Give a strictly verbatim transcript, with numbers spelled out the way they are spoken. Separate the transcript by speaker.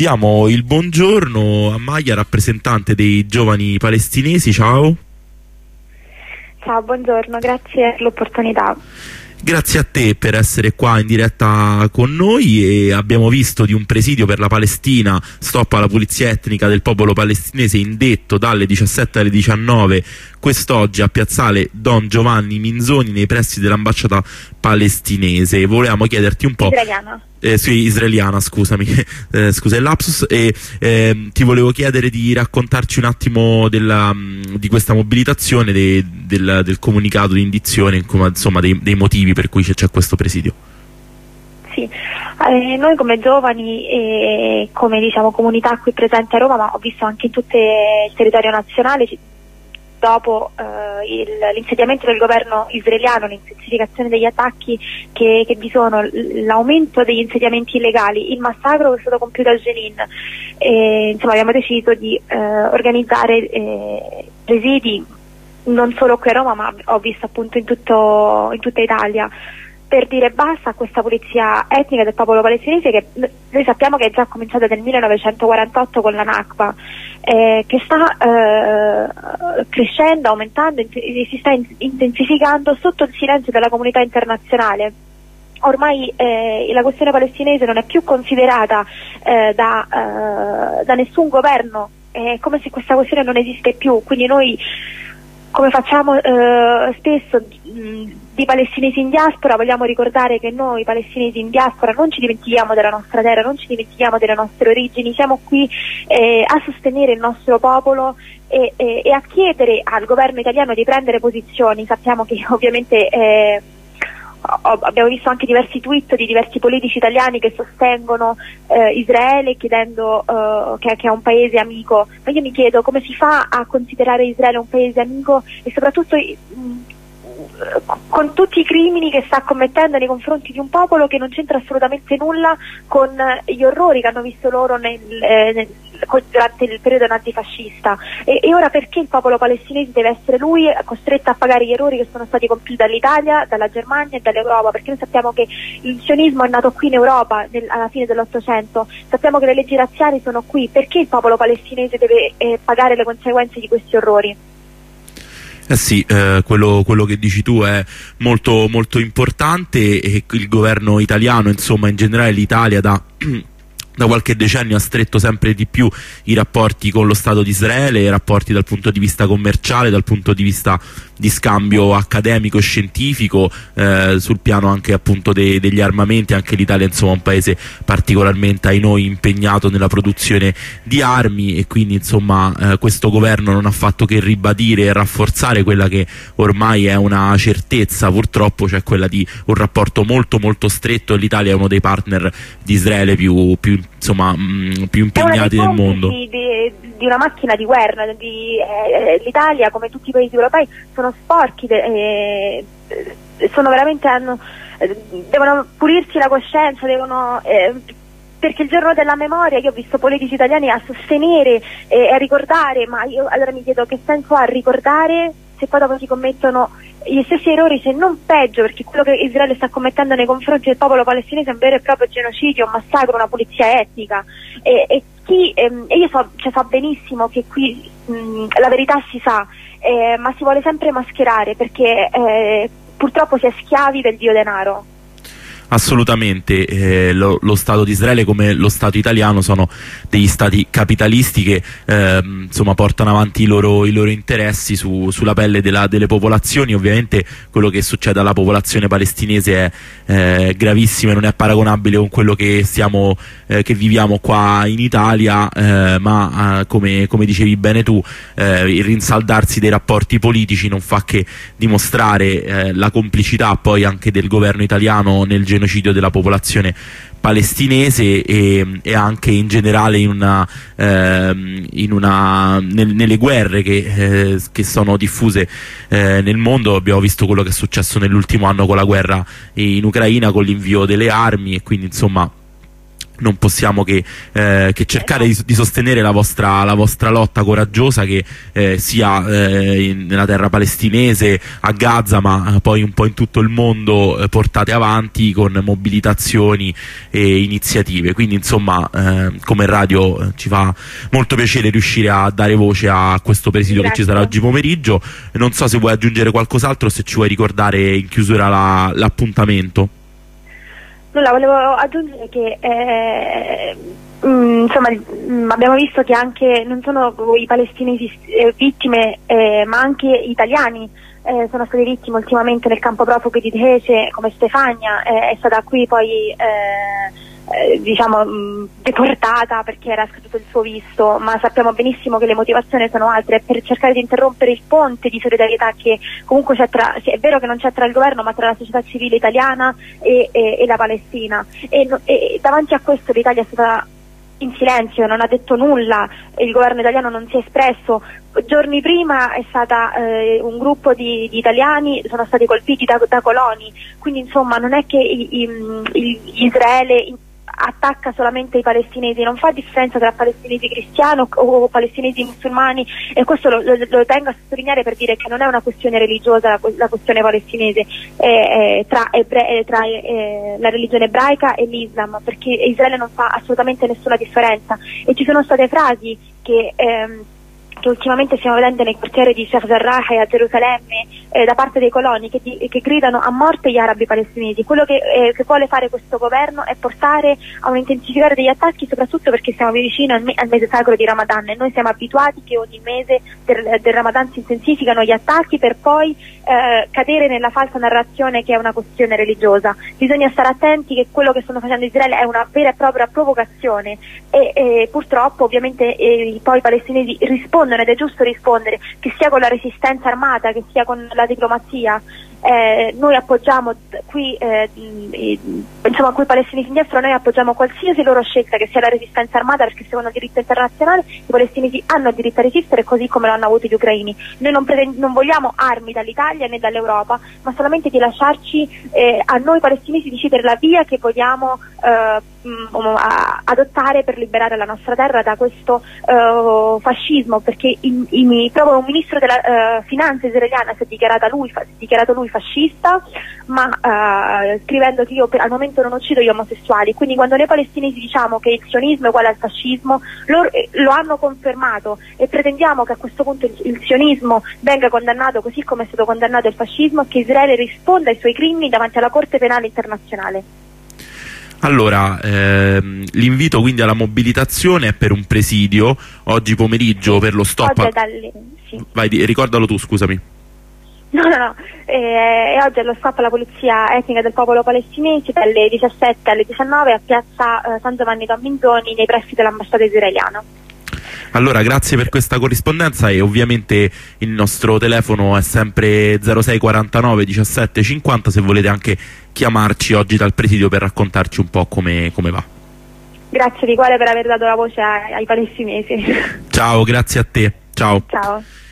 Speaker 1: Diamo il buongiorno a Maya, rappresentante dei giovani palestinesi. Ciao.
Speaker 2: Ciao, buongiorno, grazie per l'opportunità.
Speaker 1: Grazie a te per essere qua in diretta con noi. E abbiamo visto di un presidio per la Palestina, stop alla pulizia etnica del popolo palestinese, indetto dalle diciassette alle diciannove quest'oggi a piazzale Don Giovanni Minzoni nei pressi dell'ambasciata palestinese. Volevamo chiederti un po'...
Speaker 2: Israeliana.
Speaker 1: Eh, sì, israeliana, scusami, eh, scusa il lapsus, e eh, ti volevo chiedere di raccontarci un attimo della, di questa mobilitazione, de, del, del comunicato di indizione, insomma dei, dei motivi per cui c'è questo presidio.
Speaker 2: Sì, eh, noi come giovani e come diciamo comunità qui presente a Roma, ma ho visto anche in tutto il territorio nazionale, dopo eh, l'insediamento del governo israeliano, l'intensificazione degli attacchi che, che vi sono, l'aumento degli insediamenti illegali, il massacro che è stato compiuto a Jenin, e, insomma abbiamo deciso di eh, organizzare eh, presidi non solo qui a Roma, ma ho visto appunto in, tutto, in tutta Italia, per dire basta a questa pulizia etnica del popolo palestinese che noi sappiamo che è già cominciata nel millenovecentoquarantotto con la Nakba, eh, che sta eh, crescendo, aumentando, e si sta in intensificando sotto il silenzio della comunità internazionale. Ormai eh, la questione palestinese non è più considerata eh, da, eh, da nessun governo, è come se questa questione non esiste più, quindi noi, come facciamo eh, spesso mh, di palestinesi in diaspora, vogliamo ricordare che noi palestinesi in diaspora non ci dimentichiamo della nostra terra, non ci dimentichiamo delle nostre origini, siamo qui eh, a sostenere il nostro popolo e, e, e a chiedere al governo italiano di prendere posizioni. Sappiamo che ovviamente eh, abbiamo visto anche diversi tweet di diversi politici italiani che sostengono eh, Israele chiedendo eh, che, che è un paese amico, ma io mi chiedo come si fa a considerare Israele un paese amico e soprattutto mh, con tutti i crimini che sta commettendo nei confronti di un popolo che non c'entra assolutamente nulla con gli orrori che hanno visto loro nel, eh, nel, durante il periodo nazifascista. E, e ora perché il popolo palestinese deve essere lui costretto a pagare gli errori che sono stati compiuti dall'Italia, dalla Germania e dall'Europa? Perché noi sappiamo che il sionismo è nato qui in Europa nel, alla fine dell'Ottocento, sappiamo che le leggi razziali sono qui, perché il popolo palestinese deve eh, pagare le conseguenze di questi orrori?
Speaker 1: Eh sì, eh, quello, quello che dici tu è molto, molto importante, e il governo italiano, insomma in generale l'Italia da... da qualche decennio ha stretto sempre di più i rapporti con lo Stato di Israele, i rapporti dal punto di vista commerciale, dal punto di vista di scambio accademico e scientifico, eh, sul piano anche appunto de degli armamenti. Anche l'Italia insomma è un paese particolarmente, ai noi, impegnato nella produzione di armi, e quindi insomma eh, questo governo non ha fatto che ribadire e rafforzare quella che ormai è una certezza purtroppo, cioè quella di un rapporto molto molto stretto, e l'Italia è uno dei partner di Israele più, più insomma mh, più impegnati nel mondo.
Speaker 2: Di, di, di una macchina di guerra, eh, l'Italia come tutti i paesi europei sono sporchi, eh, sono veramente hanno, eh, devono pulirsi la coscienza, devono eh, perché il giorno della memoria io ho visto politici italiani a sostenere e eh, a ricordare, ma io allora mi chiedo che senso ha ricordare se poi dopo si commettono gli stessi errori, se non peggio, perché quello che Israele sta commettendo nei confronti del popolo palestinese è un vero e proprio genocidio, un massacro, una pulizia etnica, e, e, chi, ehm, e io so, cioè, so benissimo che qui mh, la verità si sa, eh, ma si vuole sempre mascherare perché eh, purtroppo si è schiavi del dio denaro.
Speaker 1: Assolutamente, eh, lo, lo Stato di Israele come lo Stato italiano sono degli stati capitalisti che eh, insomma portano avanti i loro, i loro interessi su, sulla pelle della, delle popolazioni. Ovviamente quello che succede alla popolazione palestinese è eh, gravissimo e non è paragonabile con quello che, stiamo, eh, che viviamo qua in Italia, eh, ma eh, come, come dicevi bene tu, eh, il rinsaldarsi dei rapporti politici non fa che dimostrare eh, la complicità poi anche del governo italiano nel genocidio della popolazione palestinese, e, e anche in generale in una, eh, in una, nel, nelle guerre che, eh, che sono diffuse eh, nel mondo. Abbiamo visto quello che è successo nell'ultimo anno con la guerra in Ucraina, con l'invio delle armi, e quindi insomma non possiamo che, eh, che cercare di, di sostenere la vostra, la vostra lotta coraggiosa, che eh, sia eh, in, nella terra palestinese, a Gaza, ma poi un po' in tutto il mondo, eh, portate avanti con mobilitazioni e iniziative. Quindi insomma, eh, come radio eh, ci fa molto piacere riuscire a dare voce a questo presidio Grazie. Che ci sarà oggi pomeriggio. Non so se vuoi aggiungere qualcos'altro, se ci vuoi ricordare in chiusura la, l'appuntamento.
Speaker 2: Nulla, volevo aggiungere che eh, mh, insomma mh, abbiamo visto che anche non solo i palestinesi eh, vittime, eh, ma anche italiani eh, sono stati vittime ultimamente nel campo profughi di Dece, come Stefania, eh, è stata qui poi eh, eh, diciamo mh, deportata perché era scaduto il suo visto, ma sappiamo benissimo che le motivazioni sono altre, per cercare di interrompere il ponte di solidarietà che comunque c'è tra, sì, è vero che non c'è tra il governo, ma tra la società civile italiana e, e, e la Palestina, e, e davanti a questo l'Italia è stata in silenzio, non ha detto nulla, il governo italiano non si è espresso. Giorni prima è stata eh, un gruppo di, di italiani sono stati colpiti da, da coloni, quindi insomma non è che i, i, i, Israele attacca solamente i palestinesi, non fa differenza tra palestinesi cristiani o, o palestinesi musulmani, e questo lo, lo, lo tengo a sottolineare per dire che non è una questione religiosa la, la questione palestinese, è, è tra, ebre, è tra è, la religione ebraica e l'Islam, perché Israele non fa assolutamente nessuna differenza, e ci sono state frasi che ehm, che ultimamente stiamo vedendo nei quartieri di Sheikh Jarrah e a Gerusalemme eh, da parte dei coloni che, di, che gridano a morte gli arabi palestinesi. Quello che, eh, che vuole fare questo governo è portare a un intensificare degli attacchi, soprattutto perché siamo vicini al, me al mese sacro di Ramadan, e noi siamo abituati che ogni mese del, del Ramadan si intensificano gli attacchi per poi eh, cadere nella falsa narrazione che è una questione religiosa. Bisogna stare attenti che quello che stanno facendo Israele è una vera e propria provocazione, e, e purtroppo ovviamente eh, poi i palestinesi rispondono, ed è giusto rispondere, che sia con la resistenza armata, che sia con la diplomazia. Eh, noi appoggiamo qui eh, insomma qui i palestinesi indietro, noi appoggiamo qualsiasi loro scelta, che sia la resistenza armata, perché secondo il diritto internazionale i palestinesi hanno il diritto a resistere, così come lo hanno avuto gli ucraini. Noi non, non vogliamo armi dall'Italia né dall'Europa, ma solamente di lasciarci eh, a noi palestinesi decidere la via che vogliamo eh, mh, adottare per liberare la nostra terra da questo eh, fascismo, perché in, in, proprio un ministro della eh, finanza israeliana si è dichiarato lui, si è dichiarato lui fascista, ma uh, scrivendo che io per, al momento non uccido gli omosessuali. Quindi quando noi palestinesi diciamo che il sionismo è uguale al fascismo, loro eh, lo hanno confermato, e pretendiamo che a questo punto il, il sionismo venga condannato così come è stato condannato il fascismo, e che Israele risponda ai suoi crimini davanti alla Corte Penale Internazionale.
Speaker 1: Allora, ehm, l'invito quindi alla mobilitazione è per un presidio oggi pomeriggio per lo stop.
Speaker 2: Oggi è dalle... sì.
Speaker 1: Vai, ricordalo tu, scusami.
Speaker 2: No, no, no, eh, e oggi è lo stop alla polizia etnica del popolo palestinese dalle diciassette alle diciannove a piazza eh, San Giovanni Tombinzoni, nei pressi dell'ambasciata israeliana.
Speaker 1: Allora, grazie per questa corrispondenza, e ovviamente il nostro telefono è sempre zero sei quarantanove diciassette cinquanta se volete anche chiamarci oggi dal presidio per raccontarci un po' come, come va.
Speaker 2: Grazie di cuore per aver dato la voce ai, ai palestinesi.
Speaker 1: Ciao, grazie a te. Ciao.
Speaker 2: Ciao.